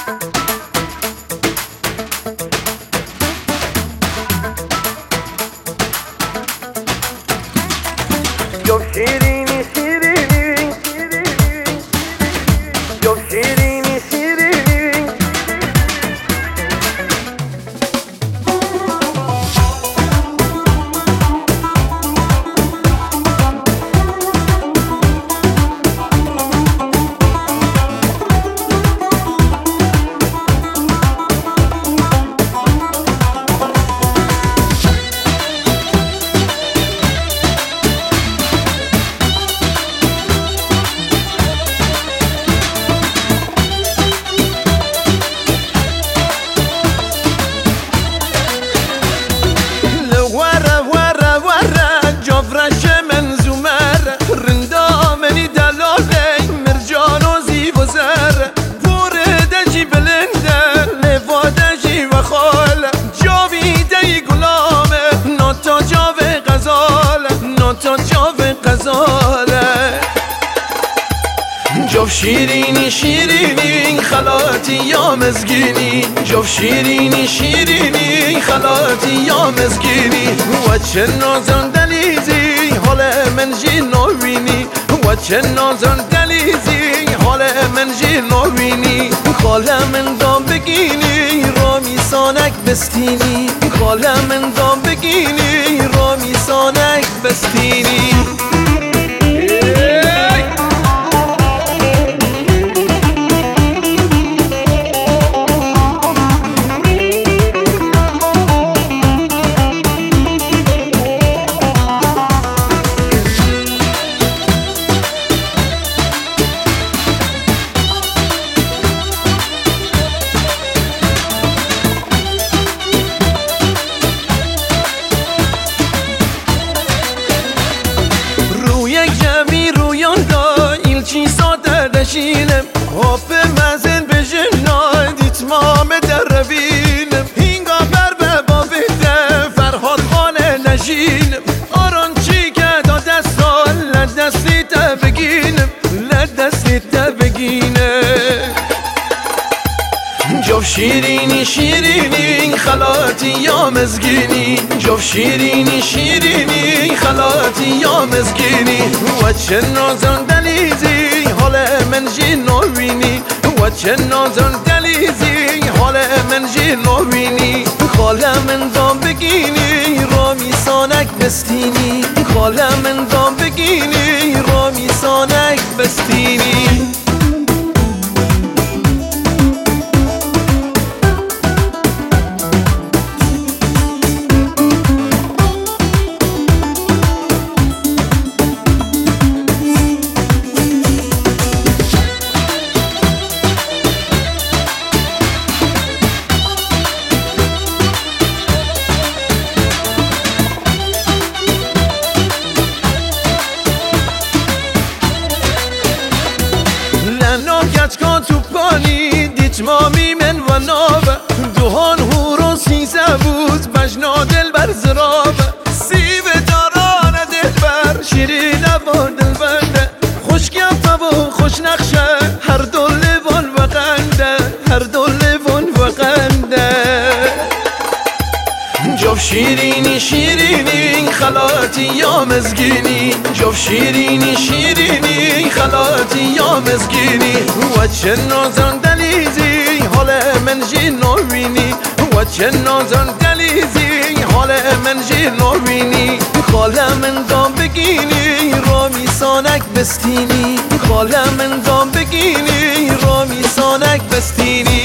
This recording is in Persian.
جفت شیرینی شیرینی جفت شیرینی شیرینی جفت شیرینی شیرینی خلاتی یا مزگینی جفت شیرینی شیرینی خلاتی یا مزگینی و چه نازن دلیزی حال من جی نوینی و چه نازن دلیزی حال من جی نوینی خاله من دام بگینی رامی سانک بستینی خاله من دام بگینی رامی سانک بستینی دشینم هاپ مزن بجنای دیتمام در روینم هینگا بر به بابیده فرهاد خانه نشینم آران چی که دا دستان لدستی تا بگینم لدستی تا بگینم جفت شیرینی شیرینی خلاتی یا مزگینی جفت شیرینی شیرینی خلاتی یا مزگینی و چه نازن دلیزی حال من جی نوینی و چه نازن دلیزی حال من جی نوینی خاله من دام بگینی رامی سانک بستینی خاله من دام بگینی رامی سانک بستینی مامی من و ناب دوهان هورو سیزه بود بجنا دل بر زراب سیب داران دل بر شیرین با دل بنده خوش گفته و خوش نقشه هر دو لیوان و قنده هر دو لیوان و قنده جفت شیرینی شیرینی خلاتی یا مزگینی جفت شیرینی شیرینی خلاتی یا مزگینی و چه نازن دلیزی حال من جی نوینی و چه نازن دلیزی حال من جی نوینی خاله من دام بگینی رامی سانک بستینی خاله من دام بگینی رامی سانک بستینی